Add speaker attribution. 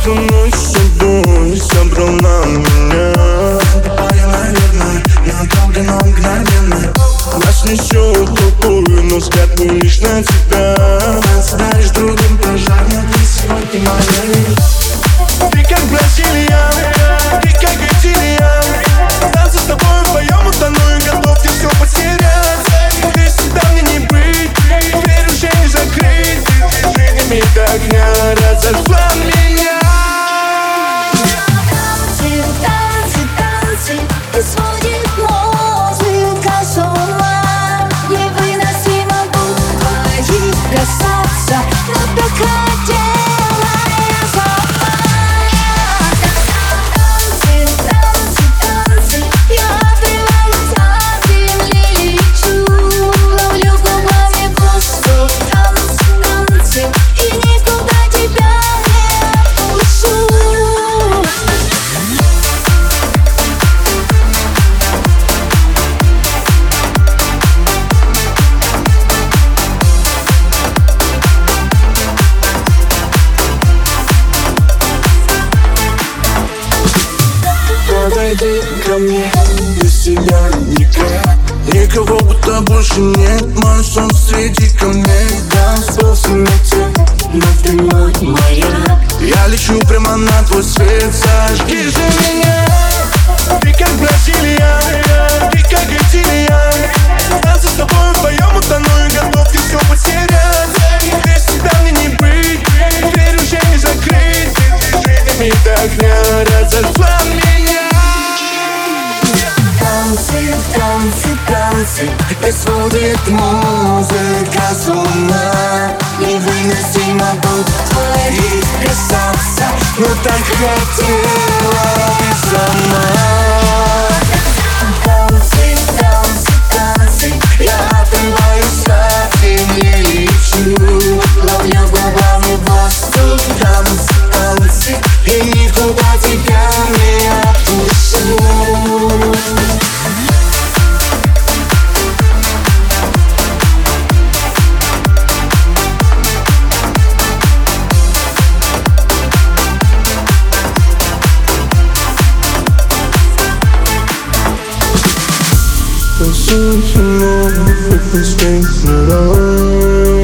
Speaker 1: эту ночь с собой собрала меня.
Speaker 2: Засыпаю, наверное, ненадолго, но мгновенно.
Speaker 1: Нас несет рукой, но взгляд мой лишь на тебя.
Speaker 2: Танцуешь другим пожар, но ты сегодня моя.
Speaker 1: Ты как Бразилия, ты как Бразилия. Танцы с тобой вдвоем утону и готов тебе все потерять. Ты всегда мне не быть, дверь уже не закрыть. Ты движениями огня разожгла меня.
Speaker 3: Танцы, танцы, танцы, и сводит музыка с ума. Невыносимо будет твоих касаться, но так хотела я сама. Танцы, танцы, танцы, я отрываюсь от земли, лечу, ловлю губами воздух. Танцы, танцы, и никуда тебя не отпущу.
Speaker 1: Подойди ко мне, без тебя никак. Никого будто больше нет, мой сон среди камней.
Speaker 2: Танцпол в темноте, но ты мой маяк.
Speaker 1: Я лечу прямо на твой свет, зажги же меня. Ты как Бразилия, ты как Бразилия. Танцы с тобой вдвоем утону и готов тебе все потерять. Ты всегда мне не быть, дверь уже не закрыть. Ты движениями огня разожгла меня.
Speaker 2: Танцы, танцы, танцы, и сводит музыка с ума. Невыносимо будет твоих касаться, но так хотела ты сама. Танцы, танцы, танцы, я отрываюсь от земли, лечу, ловлю губами воздух. Танцы, танцы, и никуда тебя не отпущу.
Speaker 1: Танцуй со мной, хоть не светит